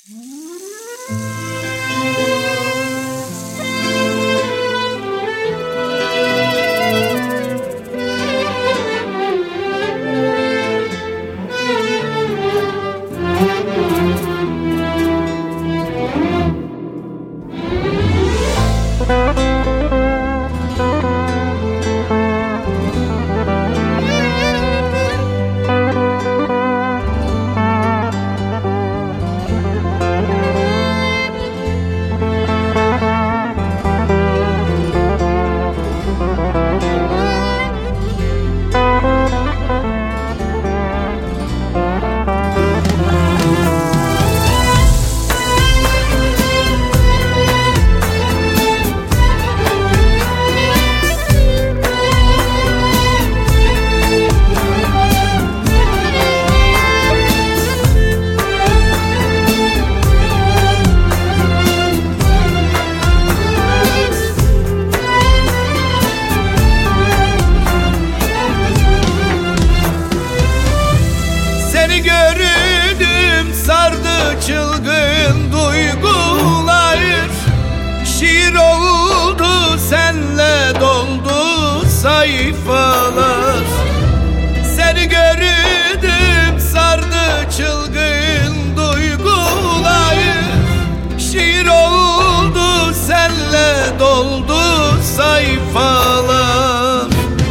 Çılgın duygular şiir oldu, senle doldu sayfalar. Seni gördüm sardı çılgın duygular, şiir oldu, senle doldu sayfalar.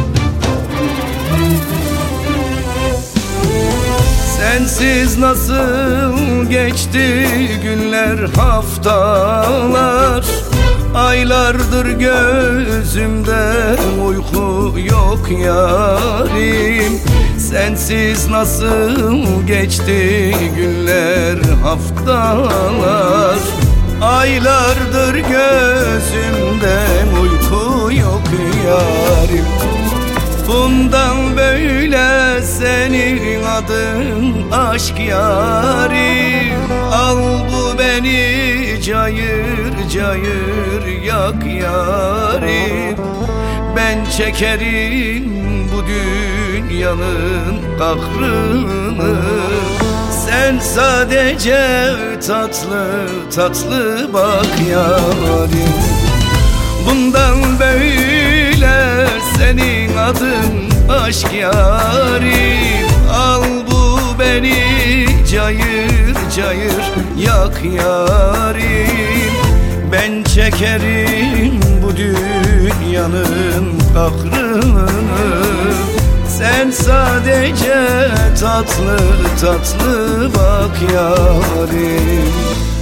Sensiz nasıl geçti günler, haftalar, aylardır gözümde uyku yok yarim. Sensiz nasıl geçti günler, haftalar, aylardır gözümden uyku yok yarim. Bundan böyle senin adın aşk yarim. Al bu beni cayır cayır yak yarim. Ben çekerim bu dünyanın kahrını, sen sadece tatlı tatlı bak yarim. Bundan böyle senin adın aşk yarim. Al bu beni cayır cayır yak yarim. Ben çekerim bu dünyanın kahrını, sen sadece tatlı tatlı bak yarim.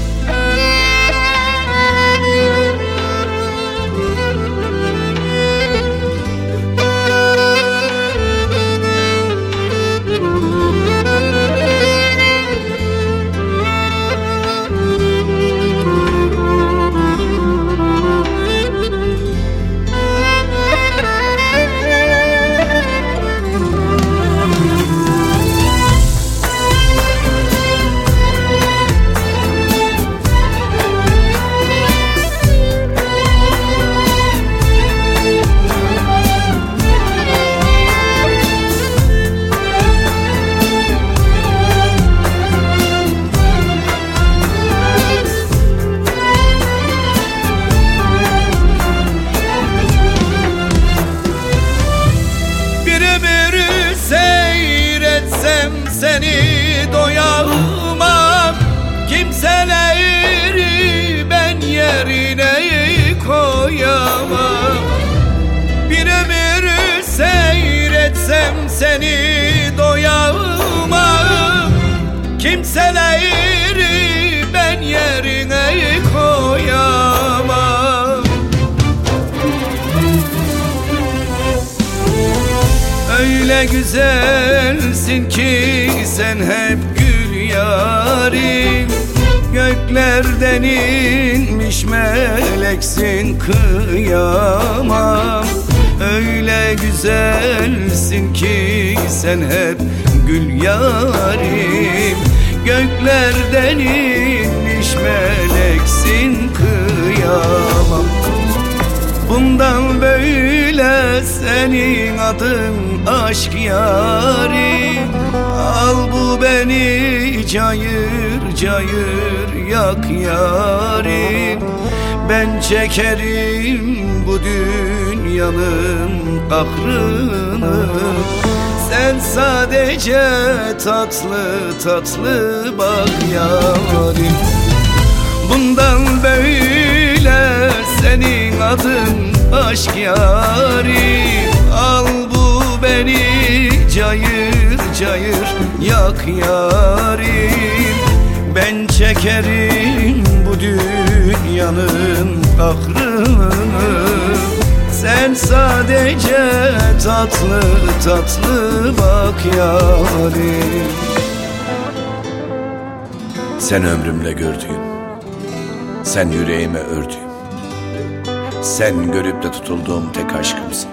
Seni doyamam, kimseleri ben yerine koyamam. Bir ömür seyretsem seni doyamam, kimseleri ben yerine koyamam. Öyle güzelsin ki sen hep gül yarim. Göklerden inmiş meleksin, kıyamam. Öyle güzelsin ki sen hep gül yarim. Göklerden inmiş meleksin, kıyamam. Bundan böyle senin adın aşk yarim. Al bu beni cayır cayır yak yarim. Ben çekerim bu dünyanın kahrını. Sen sadece tatlı tatlı bak yarim. Bundan böyle senin adın aşk yarim. Al bu beni cayır cayır yak yarim. Ben çekerim bu dünyanın kahrını. Sen sadece tatlı tatlı bak yarim. Sen ömrümle gördüğüm, sen yüreğime ördüğüm, sen görüp de tutulduğum tek aşkımsın.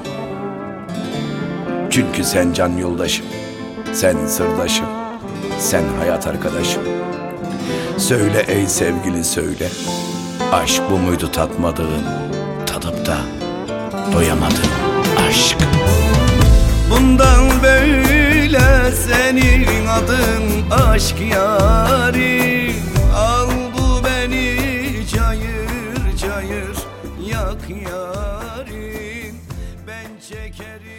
Çünkü sen can yoldaşım, sen sırdaşım, sen hayat arkadaşım. Söyle ey sevgili söyle, aşk bu muydu tatmadığın, tadıp da doyamadığın aşk? Bundan böyle senin adın aşk yarim. Al bu beni cayır cayır yak yarim. Ben çekerim